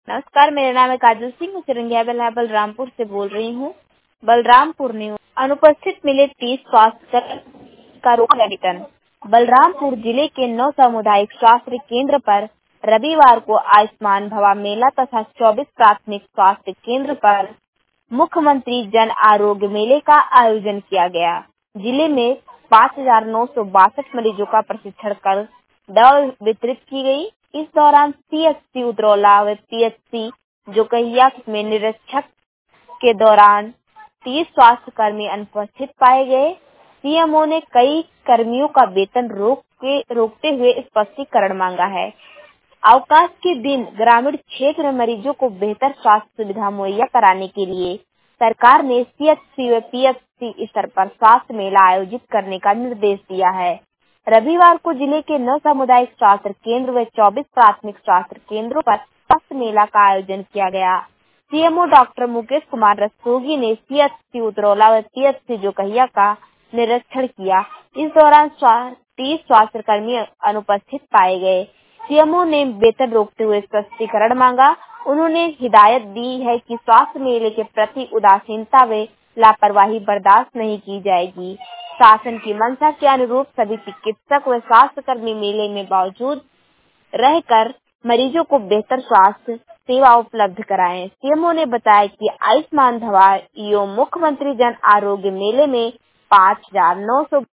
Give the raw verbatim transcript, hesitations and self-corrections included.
नमस्कार, मेरा नाम है काजल सिंह। सिरंगिया बलरामपुर से बोल रही हूँ। बलरामपुर न्यूज। अनुपस्थित मिले तीस स्वास्थ्य का रोकन। बलरामपुर जिले के नौ सामुदायिक स्वास्थ्य केंद्र पर रविवार को आयुष्मान भवा मेला तथा चौबीस प्राथमिक स्वास्थ्य केंद्र पर मुख्यमंत्री जन आरोग्य मेले का आयोजन किया गया। जिले में पाँच हजार नौ सौ बासठ मरीजों का प्रशिक्षण कर दवा वितरित की गई। इस दौरान पीएचसी उतरौला व पीएचसी जोकहिया में निरीक्षक के दौरान तीस स्वास्थ्य कर्मी अनुपस्थित पाए गए। सीएमओ ने कई कर्मियों का वेतन रोक के रोकते हुए स्पष्टीकरण मांगा है। अवकाश के दिन ग्रामीण क्षेत्र में मरीजों को बेहतर स्वास्थ्य सुविधा मुहैया कराने के लिए सरकार ने सीएचसी व पीएचसी स्तर पर स्वास्थ्य मेला आयोजित करने का निर्देश दिया है। रविवार को जिले के नौ सामुदायिक स्वास्थ्य केंद्र व चौबीस प्राथमिक स्वास्थ्य केंद्रों पर स्वास्थ्य मेला का आयोजन किया गया। सीएमओ डॉक्टर मुकेश कुमार रस्तोगी ने सीएचसी उतरौला व पीएचसी जोकहिया का निरीक्षण किया। इस दौरान तीस स्वास्थ्य कर्मी अनुपस्थित पाए गए। सीएमओ ने वेतन रोकते हुए स्पष्टीकरण मांगा। उन्होंने हिदायत दी है कि स्वास्थ्य मेले के प्रति उदासीनता व लापरवाही बर्दाश्त नहीं की जाएगी। शासन की मंशा के अनुरूप सभी चिकित्सक व स्वास्थ्य कर्मी मेले में मौजूद रहकर मरीजों को बेहतर स्वास्थ्य सेवा उपलब्ध कराएं। सीएमओ ने बताया कि आयुष्मान भवा एवं मुख्यमंत्री जन आरोग्य मेले में पाँच हजार नौ सौ